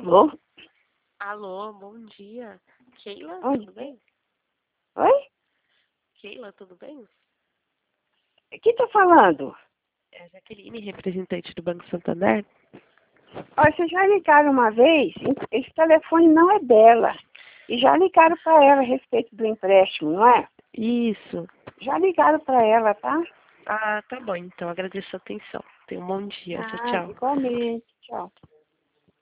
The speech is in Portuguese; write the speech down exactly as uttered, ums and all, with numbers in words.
Alô? Alô, bom dia. Keila, Oi. tudo bem? Oi? Keila, tudo bem? Quem tá falando? É a Jaqueline, representante do Banco Santander. Olha, vocês já ligaram uma vez? Esse telefone não é dela. E já ligaram para ela a respeito do empréstimo, não é? Isso. Já ligaram para ela, tá? Ah, tá bom, então. Agradeço a atenção. Tenha um bom dia. Tchau, Ah, tchau. igualmente. Tchau.